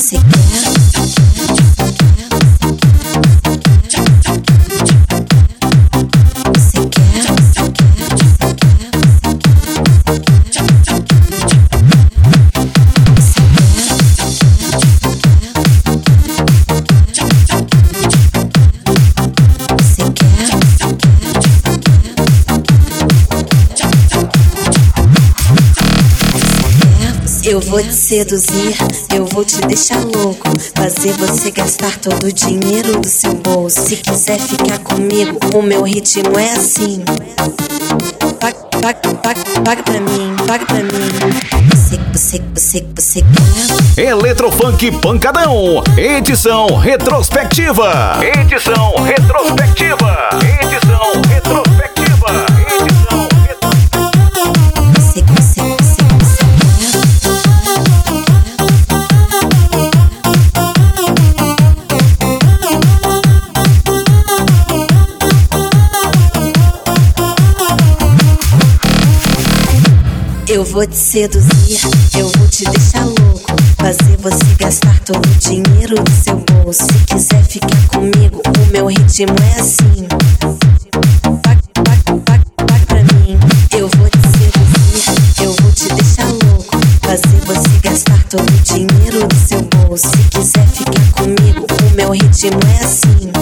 Você quer? Eu vou te seduzir, eu vou te deixar louco, fazer você gastar todo o dinheiro do seu bolso. Se quiser ficar comigo, o meu ritmo é assim. Paga pra mim, paga pra mim. Você quer? Eletrofunk Pancadão, edição retrospectiva. Edição retrospectiva. Edição retrospectiva. Edição Eu vou te seduzir, eu vou te deixar louco, fazer você gastar todo o dinheiro do seu bolso. Se quiser ficar comigo, o meu ritmo é assim. Paga pra mim. Eu vou te seduzir, eu vou te deixar louco, fazer você gastar todo o dinheiro do seu bolso. Se quiser ficar comigo, o meu ritmo é assim.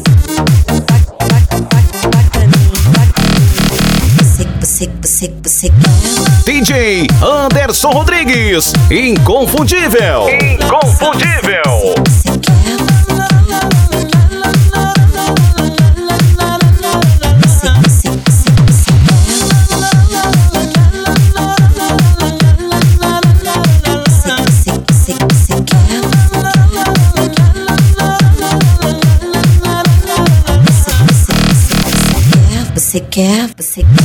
Paga pra mim, paga pra mim. Você quer? DJ Anderson Rodrigues, inconfundível. Inconfundível. Você quer? Você quer? Você quer?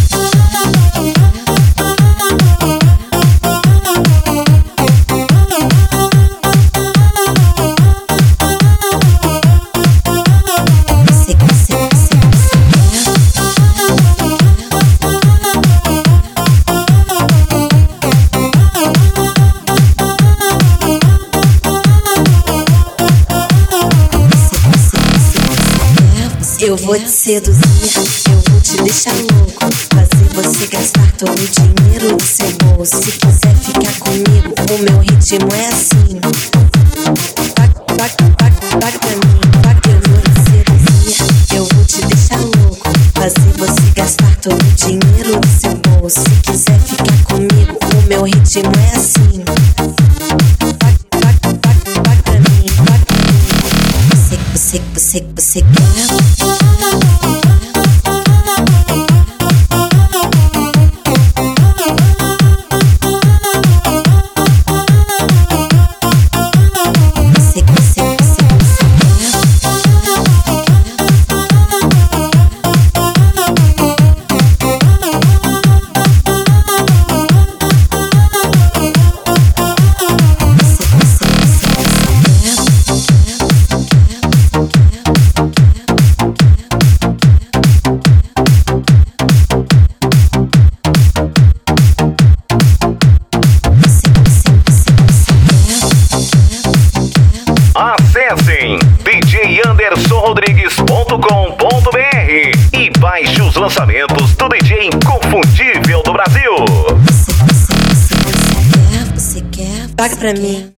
Eu vou te seduzir, eu vou te deixar louco, fazer você gastar todo o dinheiro do seu bolso. Se quiser ficar comigo, o meu ritmo é assim. Paga pra mim, eu vou te seduzir, eu vou te deixar louco, fazer você gastar todo o dinheiro do seu bolso. Se quiser ficar comigo, o meu ritmo é assim. Paga pra mim, paga pra mim. Você quer? Acessem djandersonrodrigues.com.br e baixe os lançamentos do DJ Inconfundível do Brasil. Você quer? Paga pra mim.